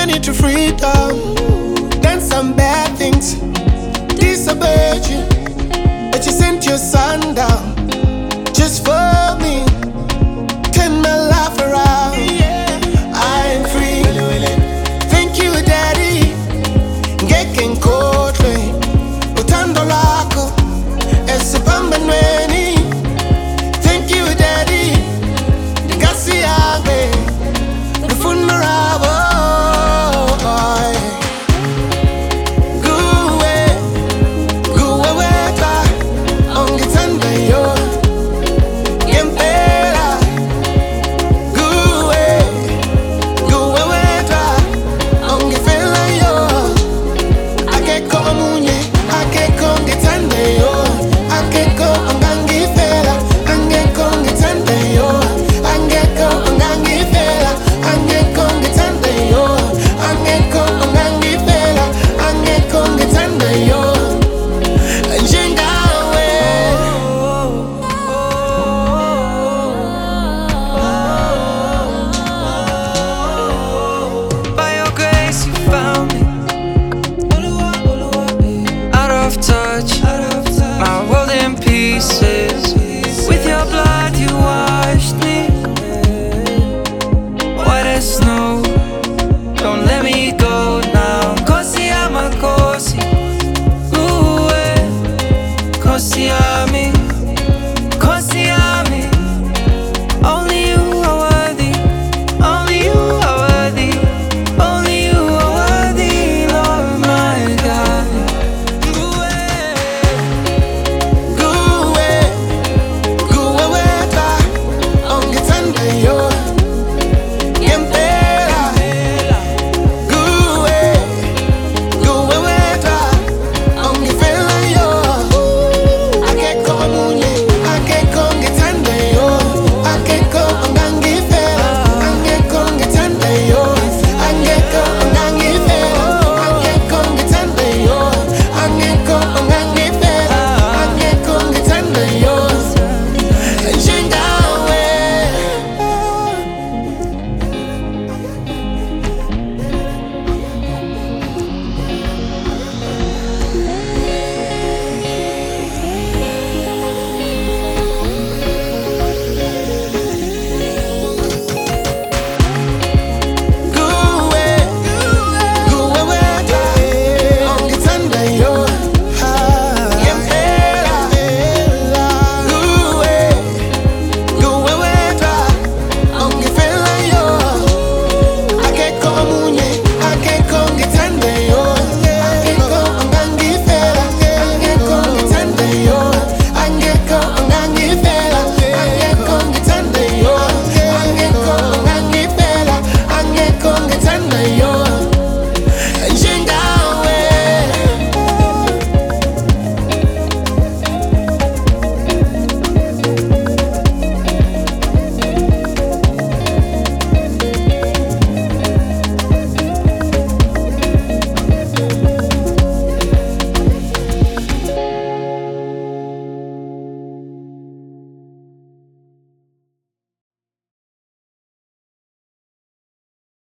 journey to freedom. Done some bad things, disobeyed you, but you sent your son down just for me. Turn my life around. I am free. Thank you, Daddy. Ngeke ngikhohlwe uthando lwakho esiphambanweni. Thank you, Daddy. Ngasiyabe ufuna rabo. Guwe wetha ongithanda yo. Ngempela guwe wetha ongifela yo. Akekho omunye, akekho ngithanda yo. Akekho ongangifela, angekho ngithanda yo. Angekho ongangifela, angekho ngithanda yo. Angekho ongangifela, angekho ngithanda yo. Njengawe. By your grace you found me, out of touch, my world in pieces. With your blood you washed me, white as snow. Don't let me go now. Kosi ama kosi, ooh, kosi ami.